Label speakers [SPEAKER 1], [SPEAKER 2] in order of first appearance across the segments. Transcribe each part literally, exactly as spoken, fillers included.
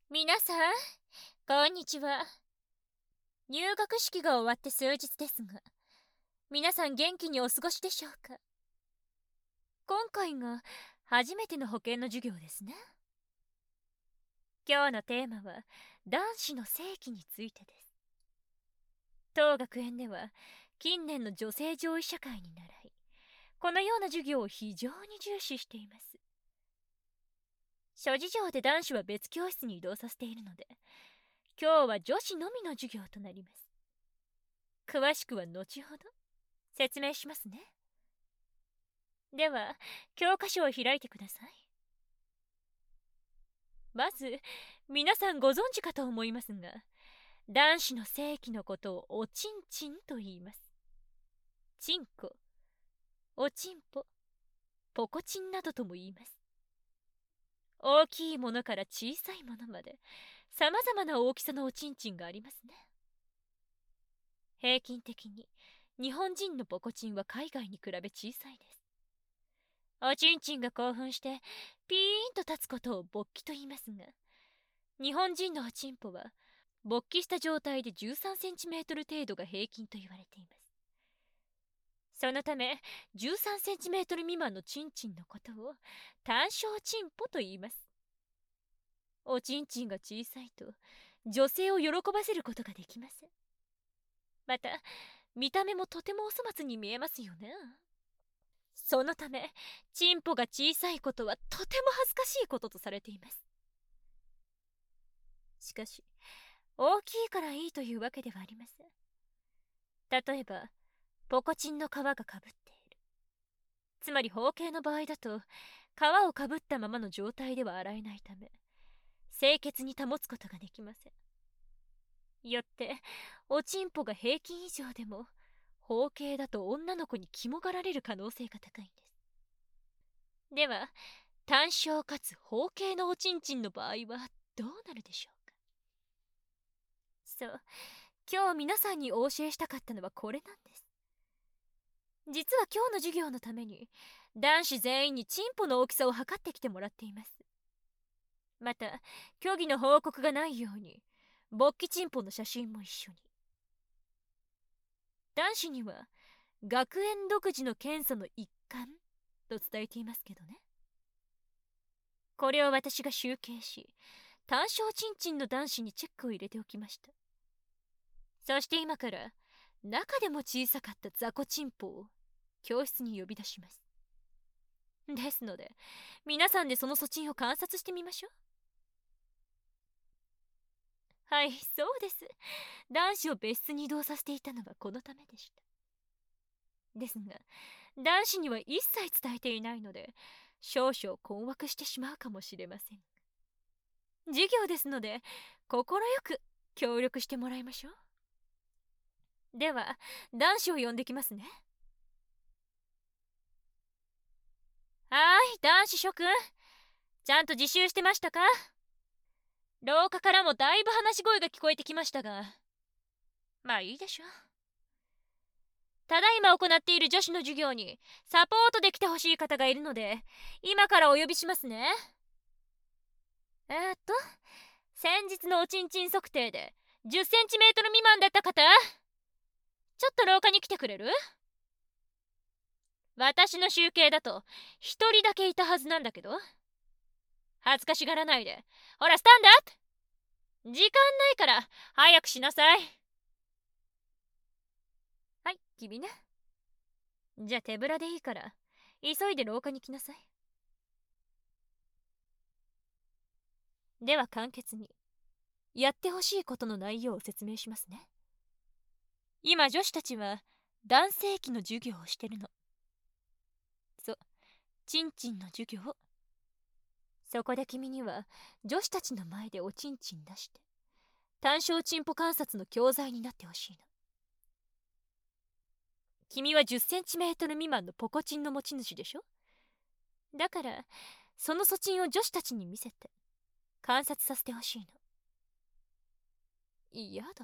[SPEAKER 1] 皆さん、こんにちは。入学式が終わって数日ですが、皆さん元気にお過ごしでしょうか？今回が初めての保健の授業ですね。今日のテーマは男子の性器についてです。当学園では近年の女性上位社会に習い、このような授業を非常に重視しています。諸事情で男子は別教室に移動させているので、今日は女子のみの授業となります。詳しくは後ほど説明しますね。では、教科書を開いてください。まず、皆さんご存知かと思いますが、男子の性器のことをおちんちんと言います。ちんこ、おちんぽ、ぽこちんなどとも言います。大きいものから小さいものまで、様々な大きさのおちんちんがありますね。平均的に、日本人のぽこちんは海外に比べ小さいです。おちんちんが興奮してピーンと立つことを勃起と言いますが、日本人のおちんぽは勃起した状態でじゅうさんセンチメートル程度が平均と言われています。そのためじゅうさんセンチメートル未満のちんちんのことを単小ちんぽと言います。おちんちんが小さいと女性を喜ばせることができません。また見た目もとてもお粗末に見えますよね。そのためチンポが小さいことはとても恥ずかしいこととされています。しかし大きいからいいというわけではありません。例えばポコチンの皮がかぶっている、つまり包茎の場合だと皮をかぶったままの状態では洗えないため清潔に保つことができません。よっておちんぽが平均以上でも包茎だと女の子に肝がられる可能性が高いんです。では単小かつ包茎のおちんちんの場合はどうなるでしょうか？そう、今日皆さんにお教えしたかったのはこれなんです。実は今日の授業のために男子全員にチンポの大きさを測ってきてもらっています。また虚偽の報告がないように勃起チンポの写真も一緒に。男子には学園独自の検査の一環と伝えていますけどね。これを私が集計し単小チンチンの男子にチェックを入れておきました。そして今から中でも小さかった雑魚チンポを教室に呼び出します。ですので皆さんでその素チンを観察してみましょう。はい、そうです。男子を別室に移動させていたのはこのためでした。ですが男子には一切伝えていないので少々困惑してしまうかもしれません。授業ですので心よく協力してもらいましょう。では男子を呼んできますね。はーい、男子諸君、ちゃんと自習してましたか？廊下からもだいぶ話し声が聞こえてきましたが、まあいいでしょう。ただいま行っている女子の授業にサポートで来てほしい方がいるので今からお呼びしますね。えー、っと先日のおちんちん測定でじゅっセンチメートル未満だった方、ちょっと廊下に来てくれる？私の集計だと一人だけいたはずなんだけど。恥ずかしがらないで、ほらスタンドアップ。時間ないから早くしなさい。はい、君ね。じゃあ手ぶらでいいから急いで廊下に来なさい。では簡潔にやってほしいことの内容を説明しますね。今女子たちは男性器の授業をしてるの。そう、チンチンの授業。そこで君には女子たちの前でおちんちん出して単小チンポ観察の教材になってほしいの。君はじゅっセンチメートル未満のポコチンの持ち主でしょ。だからその素チンを女子たちに見せて観察させてほしいの。嫌だって。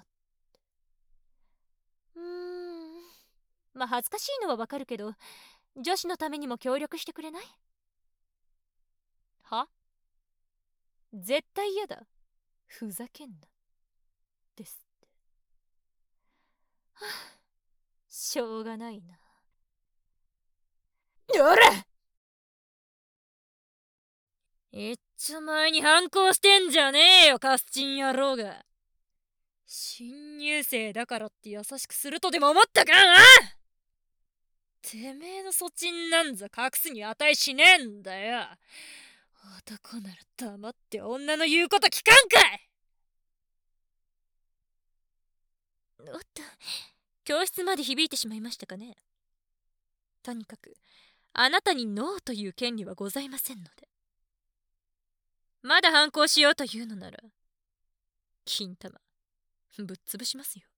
[SPEAKER 1] うーん、まあ恥ずかしいのはわかるけど女子のためにも協力してくれない？は？絶対嫌だ。 ふざけんなですって。はあ、しょうがないな。おら、いっちょ前に反抗してんじゃねえよ、カスチン野郎が。新入生だからって優しくするとでも思ったかな。てめえの粗鎮なんざ隠すに値しねえんだよ。男なら黙って女の言うこと聞かんかい。おっと、教室まで響いてしまいましたかね。とにかくあなたにノーという権利はございませんので。まだ反抗しようというのなら金玉ぶっ潰しますよ。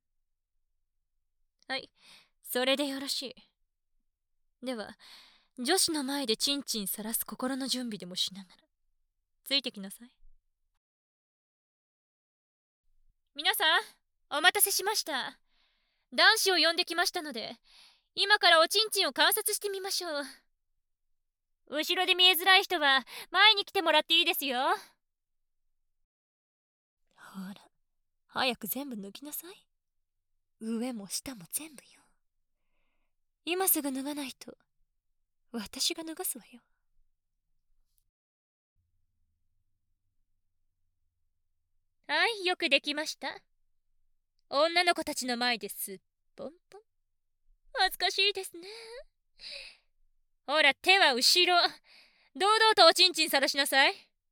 [SPEAKER 1] はい、それでよろしい。では女子の前でチンチンさらす心の準備でもしながらついてきなさい。皆さんお待たせしました。男子を呼んできましたので今からおちんちんを観察してみましょう。後ろで見えづらい人は前に来てもらっていいですよ。ほら早く全部脱ぎなさい。上も下も全部よ。今すぐ脱がないと私が脱がすわよ。はい、よくできました。女の子たちの前ですっぽんぽん。恥ずかしいですね。ほら手は後ろ。堂々とおちんちんさらしなさい。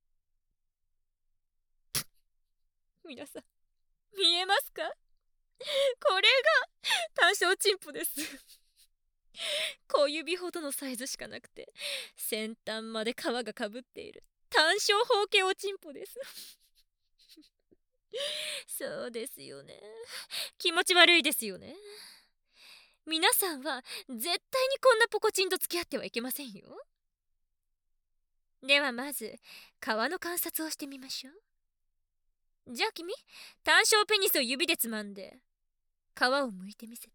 [SPEAKER 1] 皆さん見えますか。これが単小チンポです。小指ほどのサイズしかなくて先端まで皮がかぶっている単小方形おちんぽです。そうですよね。気持ち悪いですよね。皆さんは絶対にこんなポコチンと付き合ってはいけませんよ。ではまず皮の観察をしてみましょう。じゃあ君、単小ペニスを指でつまんで皮を剥いてみせて。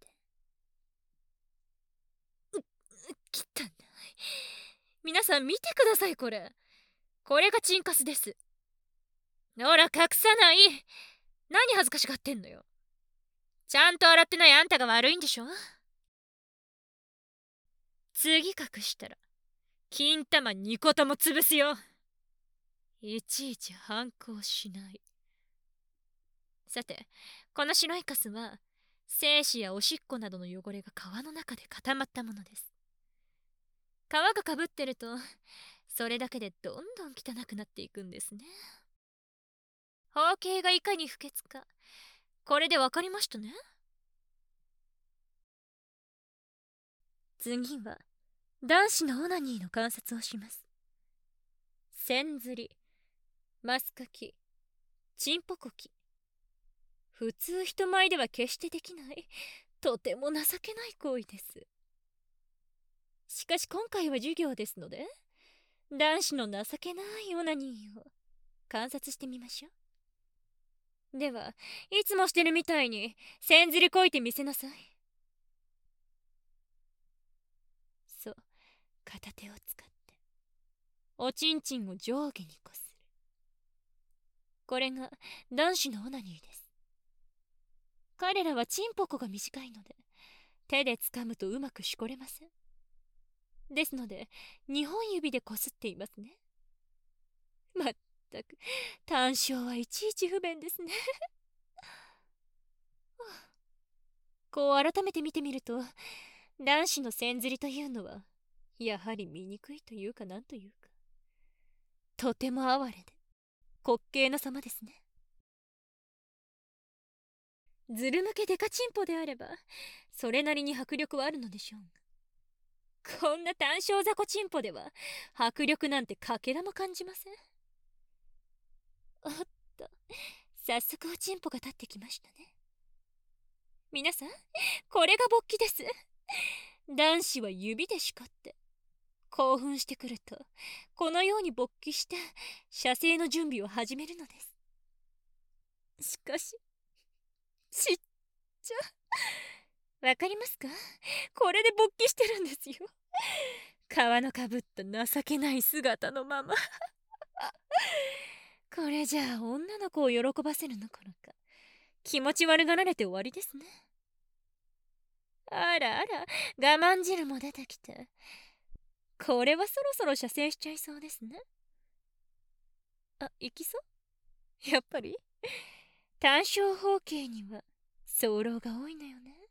[SPEAKER 1] きったない。皆さん見てください、これこれがチンカスです。ほら隠さない。何恥ずかしがってんのよ。ちゃんと洗ってないあんたが悪いんでしょ。次隠したら金玉にことも潰すよ。いちいち反抗しない。さてこの白いカスは精子やおしっこなどの汚れが皮の中で固まったものです。皮がかぶってるとそれだけでどんどん汚くなっていくんですね。包茎がいかに不潔かこれでわかりましたね。次は男子のオナニーの観察をします。線ずり、マスカキ、チンポコキ。普通人前では決してできないとても情けない行為です。しかし今回は授業ですので男子の情けないオナニーを観察してみましょう。ではいつもしてるみたいに線ずりこいてみせなさい。そう、片手を使っておちんちんを上下にこする。これが男子のオナニーです。彼らはチンポコが短いので手で掴むとうまくしこれません。ですのでにほん指でこすっていますね。まったく単小はいちいち不便ですね。こう改めて見てみると男子の線ずりというのはやはり醜いというかなんというかとても哀れで滑稽な様ですね。ずる向けデカチンポであればそれなりに迫力はあるのでしょうが、こんな単小雑魚チンポでは迫力なんてかけらも感じません。おっと、早速おチンポが立ってきましたね。皆さんこれが勃起です。男子は指で叱って興奮してくるとこのように勃起して射精の準備を始めるのです。しかしちっちゃわかりますか。これで勃起してるんですよ。皮のかぶった情けない姿のまま。ここれじゃあ女の子を喜ばせるどころか気持ち悪がられて終わりですね。あらあら、我慢汁も出てきて、これはそろそろ射精しちゃいそうですね。あ、行きそう？やっぱり単小方形には早漏が多いのよね。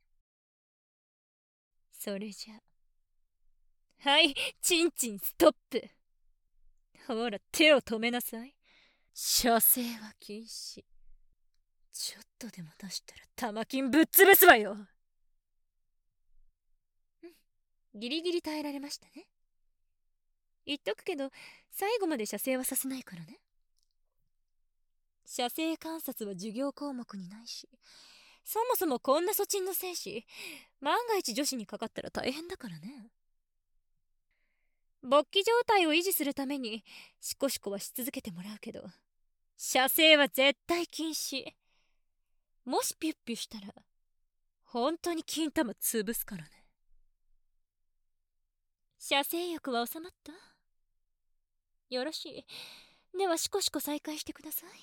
[SPEAKER 1] それじゃはい、チンチンストップ。ほら手を止めなさい。射精は禁止。ちょっとでも出したら玉金ぶっ潰すわよ。うん、ギリギリ耐えられましたね。言っとくけど最後まで射精はさせないからね。射精観察は授業項目にないし、そもそもこんな粗沈の精子万が一女子にかかったら大変だからね。勃起状態を維持するためにシコシコはし続けてもらうけど、射精は絶対禁止。もしピュッピュしたら本当に金玉潰すからね。射精欲は収まった？よろしい。ではシコシコ再開してください。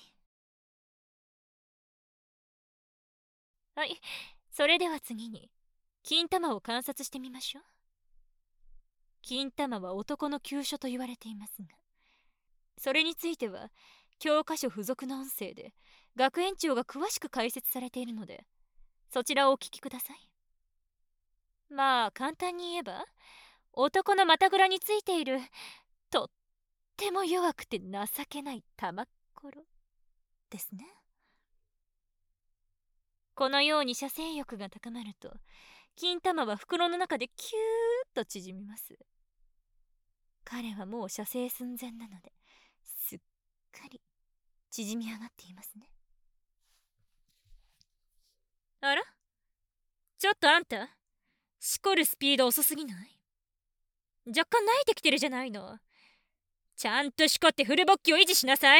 [SPEAKER 1] はい、それでは次に金玉を観察してみましょう。金玉は男の急所と言われていますが、それについては教科書付属の音声で学園長が詳しく解説されているので、そちらをお聞きください。まあ簡単に言えば、男の股ぐらについているとっても弱くて情けない玉っころですね。このように射精欲が高まると、金玉は袋の中でキューッと縮みます。彼はもう射精寸前なので、すっかり縮み上がっていますね。あら、ちょっとあんた、しこるスピード遅すぎない？若干泣いてきてるじゃないの。ちゃんとしこってフル勃起を維持しなさい。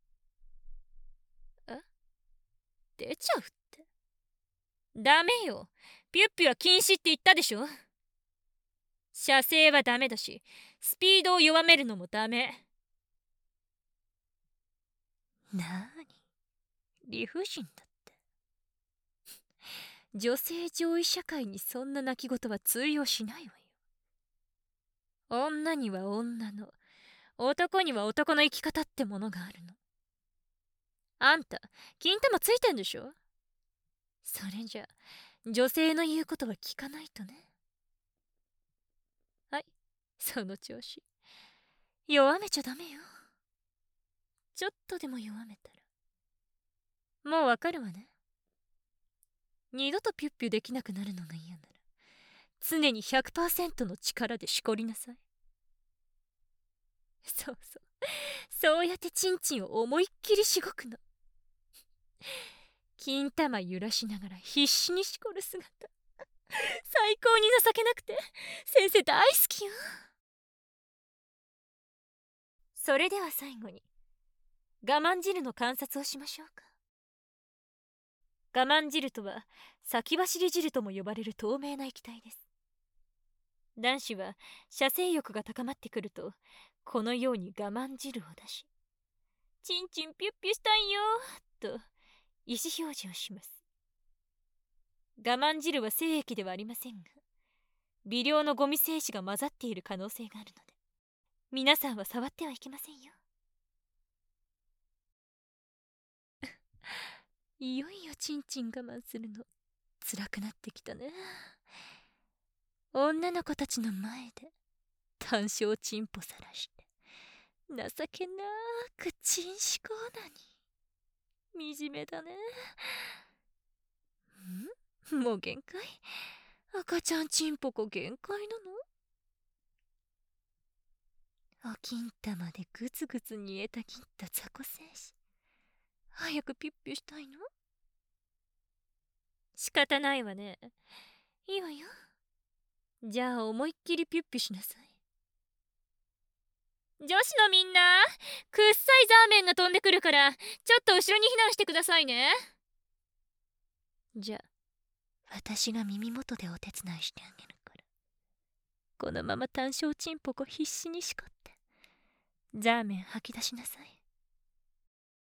[SPEAKER 1] え？出ちゃうって？ダメよ。ピュッピュは禁止って言ったでしょ。射精はダメだし、スピードを弱めるのもダメ。なーに、理不尽だって。女性上位社会にそんな泣き言は通用しないわよ。女には女の、男には男の生き方ってものがあるの。あんた金玉ついてんでしょ。それじゃ女性の言うことは聞かないとね。はい、その調子。弱めちゃダメよ。ちょっとでも弱めたらもうわかるわね。二度とピュッピュできなくなるのが嫌なら、常に ひゃくパーセント の力でしこりなさい。そうそう、そうやってチンチンを思いっきりしごくの。金玉揺らしながら必死にしこる姿、最高に情けなくて先生大好きよ。それでは最後に我慢汁の観察をしましょうか。我慢汁とは先走り汁とも呼ばれる透明な液体です。男子は射精欲が高まってくると、このように我慢汁を出し、チンチンピュッピュしたいよと意思表示をします。我慢汁は精液ではありませんが、微量のゴミ精子が混ざっている可能性があるので、皆さんは触ってはいけませんよ。いよいよチンチン我慢するの辛くなってきたね。女の子たちの前で単小チンポさらして情けなーくチンしこうなに惨めだね。ん？もう限界？赤ちゃんチンポコ限界なの？お金玉でグツグツ煮えたぎった雑魚精子、早くピュッピュしたいの？仕方ないわね。いいわよ。じゃあ思いっきりピュッピュしなさい。女子のみんな、くっさいザーメンが飛んでくるからちょっと後ろに避難してくださいね。じゃあ私が耳元でお手伝いしてあげるから、このまま単小チンポコ必死にしこってザーメン吐き出しなさい。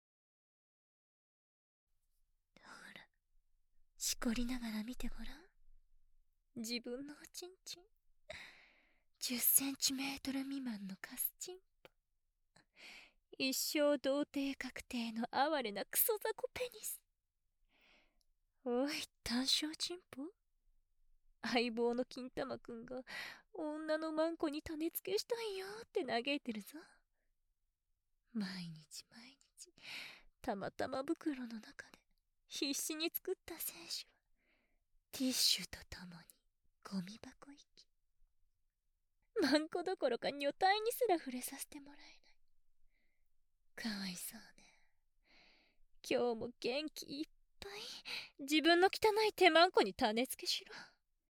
[SPEAKER 1] しこりながら見てごらん。自分のおちんちん。じゅっセンチメートル未満のカスチンポ。一生童貞確定の哀れなクソザコペニス。おい、単勝チンポ。相棒の金玉くんが女のマンコに種付けしたんよって嘆いてるぞ。毎日毎日たまたま袋の中で必死に作った精子はティッシュとともにゴミ箱行き。マンコどころか女体にすら触れさせてもらえない。かわいそうね。今日も元気いっぱい自分の汚い手マンコに種付けしろ。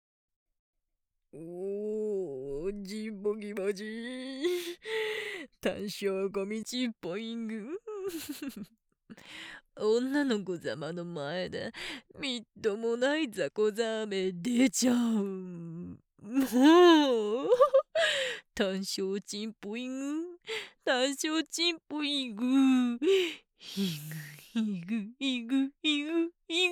[SPEAKER 1] おー、ジンボギマジー。単勝ゴミチンポイング。女の子様の前でみっともない雑魚ざめ出ちゃう。もう単勝チンポイング、単勝チンポイング、イグイグイグイグイグ。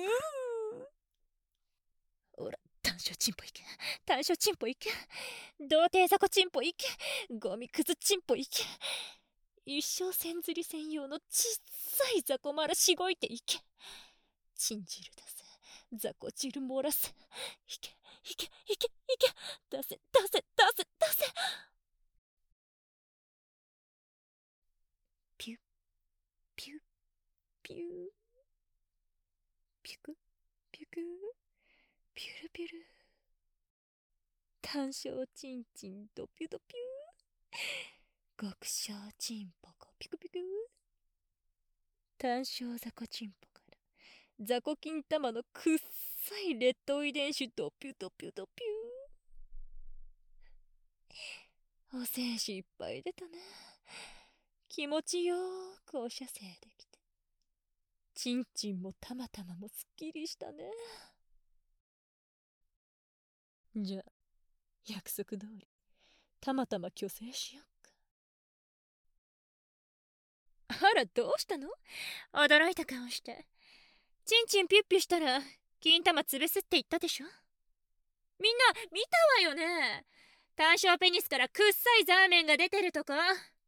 [SPEAKER 1] おら、単勝チンポいけ、単勝チンポいけ、童貞雑魚チンポいけ、ゴミクズチンポいけ、一生線釣り専用のちっさい雑魚丸しごいていけ。チン汁出せ、雑魚汁漏らせ、いけいけいけいけ、出せ出せ出せ出せ。ピュッピュッピューピュクピュクピュルピュル。単勝チンチンドピュドピュー。極小チンポコピクピク。単勝雑魚チンポから雑魚金玉のくっさい劣等遺伝子ドピュドピュドピュー。お精子いっぱい出たね。気持ちよーくお射精できて、チンチンもたまたまもすっきりしたね。じゃあ約束通りたまたま虚勢しよっか。あら、どうしたの？驚いた顔して。チンチンピュッピュしたら金玉潰すって言ったでしょ。みんな見たわよね。単勝ペニスからくっさいザーメンが出てるとか。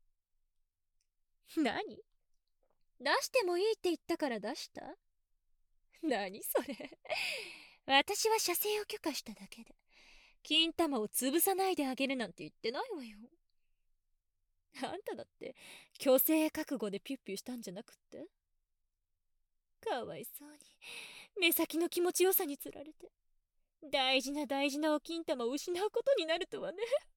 [SPEAKER 1] 何？出してもいいって言ったから出した？何それ。私は射精を許可しただけで金玉を潰さないであげるなんて言ってないわよ。あんただって虚勢覚悟でピュッピュしたんじゃなくって？かわいそうに目先の気持ちよさにつられて大事な大事なお金玉を失うことになるとはね。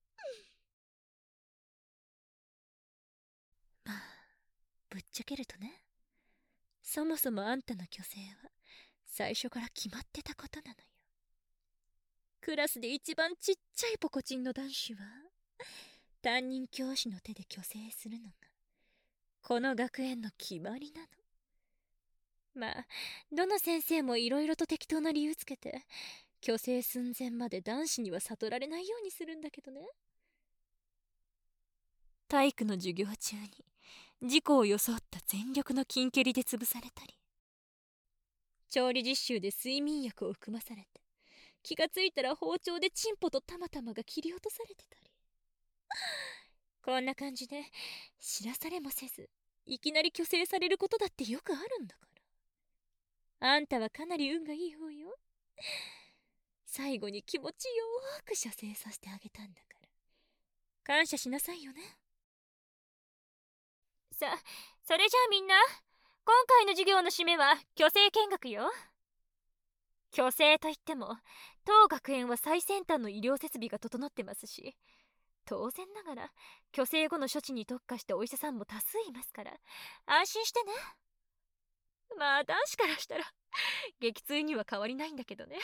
[SPEAKER 1] まあぶっちゃけるとね、そもそもあんたの虚勢は最初から決まってたことなのよ。クラスで一番ちっちゃいポコチンの男子は担任教師の手で虚勢するのがこの学園の決まりなの。まあどの先生もいろいろと適当な理由つけて虚勢寸前まで男子には悟られないようにするんだけどね。体育の授業中に事故を装った全力の金蹴りで潰されたり、調理実習で睡眠薬を含まされて気がついたら包丁でチンポとたまたまが切り落とされてたり、こんな感じで知らされもせずいきなり虚勢されることだってよくあるんだから。あんたはかなり運がいい方よ。最後に気持ちよーく射精させてあげたんだから感謝しなさいよね。さ、それじゃあみんな、今回の授業の締めは虚勢見学よ。虚勢といっても当学園は最先端の医療設備が整ってますし、当然ながら虚勢後の処置に特化したお医者さんも多数いますから安心してね。まあ男子からしたら激痛には変わりないんだけどね。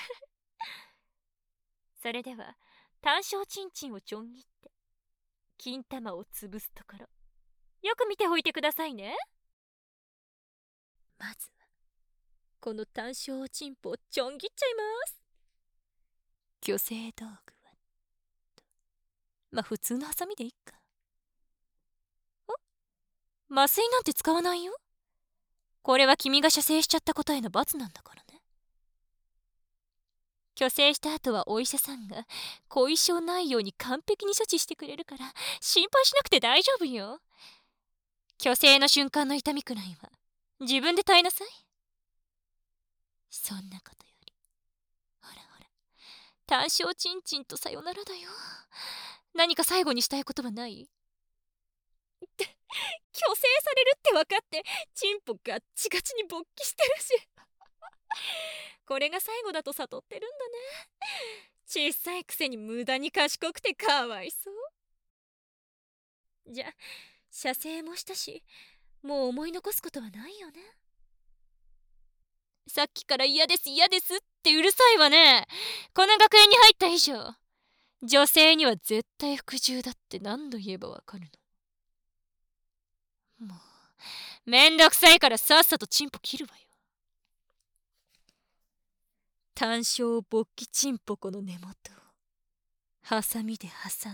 [SPEAKER 1] それでは単勝チンチンをちょん切って金玉を潰すところよく見ておいてくださいね。まずはこの単勝チンポをちょん切っちゃいます。虚勢道具はと、まあ普通のハサミでいっか。お、麻酔なんて使わないよ。これは君が射精しちゃったことへの罰なんだからね。 虚勢した後はお医者さんが後遺症ないように完璧に処置してくれるから心配しなくて大丈夫よ。虚勢の瞬間の痛みくらいは自分で耐えなさい。そんなことより、ほらほら、単勝ちんちんとさよならだよ。何か最後にしたいことはない？って虚勢されるって分かってチンポガッチガチに勃起してるしこれが最後だと悟ってるんだね。小さいくせに無駄に賢くてかわいそう。じゃ、射精もしたし、もう思い残すことはないよね。さっきから嫌です嫌ですってうるさいわね。この学園に入った以上、女性には絶対服従だって何度言えばわかるの。もうめんどくさいからさっさとチンポ切るわよ。単勝勃起チンポコの根元をハサミで挟ん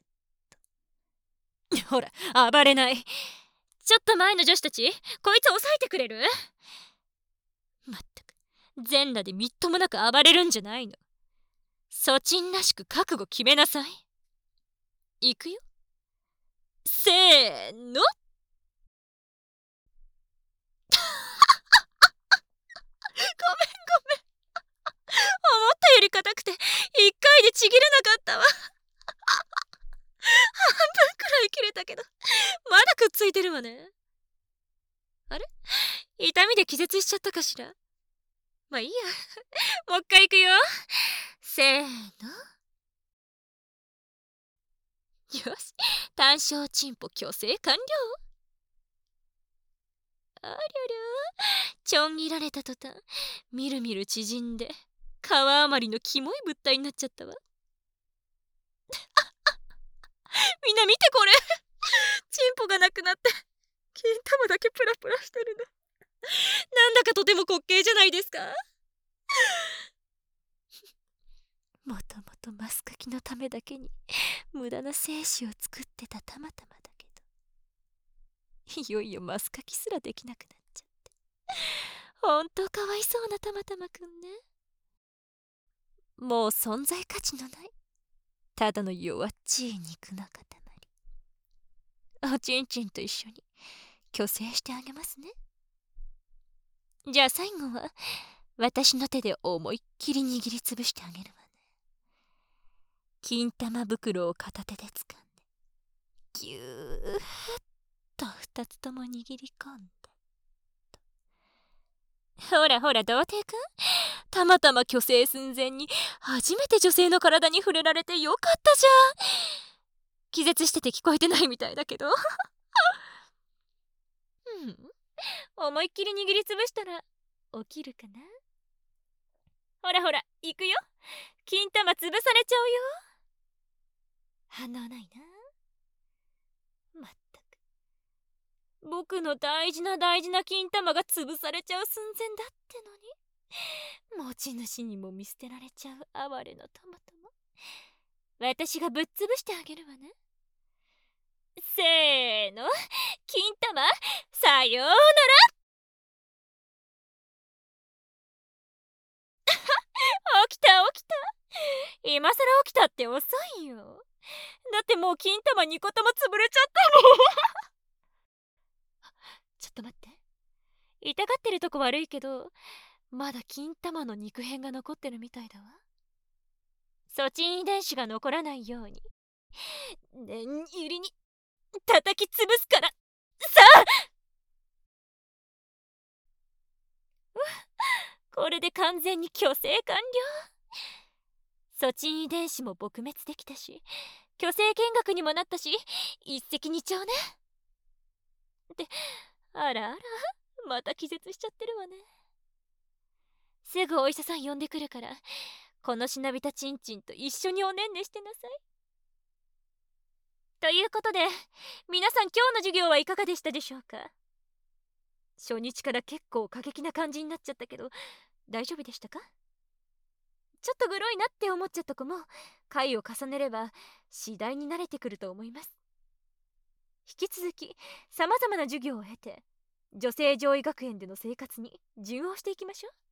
[SPEAKER 1] でほら暴れない。ちょっと前の女子たち、こいつ抑えてくれる？まったく全裸でみっともなく暴れるんじゃないの。そちんらしく覚悟決めなさい。いくよ、せーのごめんごめん。思ったより硬くて一回でちぎれなかったわ半分くらい切れたけどまだくっついてるわね。あれ、痛みで気絶しちゃったかしら。まあいいやもう一回いくよ、せーの。よし、単勝チンポ虚勢完了。ありゃりゃ、ちょん切られた途端みるみる縮んで皮余りのキモい物体になっちゃったわみんな見てこれチンポがなくなって金玉だけプラプラしてるのなんだかとても滑稽じゃないですかもともとマスカキのためだけに無駄な精子を作ってたたまたまだけど、いよいよマスカキすらできなくなっちゃって、ほんとかわいそうなたまたまくんね。もう存在価値のないただの弱っちい肉の塊。おちんちんと一緒に虚勢してあげますね。じゃあ最後は私の手で思いっきり握りつぶしてあげるわね。金玉袋を片手で掴んでぎゅーっと二つとも握り込んでと。ほらほら童貞くん、たまたま虚勢寸前に初めて女性の体に触れられてよかったじゃん。気絶してて聞こえてないみたいだけどうん、思いっきり握りつぶしたら起きるかな。ほらほら行くよ、金玉潰されちゃうよ。反応ないな。まったく僕の大事な大事な金玉が潰されちゃう寸前だってのに、持ち主にも見捨てられちゃう哀れなトマトも私がぶっ潰してあげるわね。せーの、金玉さようなら起きた起きた、今さら起きたって遅いよ。だってもう金玉にことも潰れちゃったもんちょっと待って、痛がってるとこ悪いけどまだ金玉の肉片が残ってるみたいだわ。ソチン遺伝子が残らないように念入りに叩き潰すからさあこれで完全に虚勢完了。ソチン遺伝子も撲滅できたし虚勢見学にもなったし一石二鳥ね。ってあらあら、また気絶しちゃってるわね。すぐお医者さん呼んでくるからこのしなびたチンチンと一緒におねんねしてなさい。ということで皆さん今日の授業はいかがでしたでしょうか。初日から結構過激な感じになっちゃったけど大丈夫でしたか。ちょっとグロいなって思っちゃった子も回を重ねれば次第に慣れてくると思います。引き続きさまざまな授業を経て女性上位学園での生活に順応していきましょう。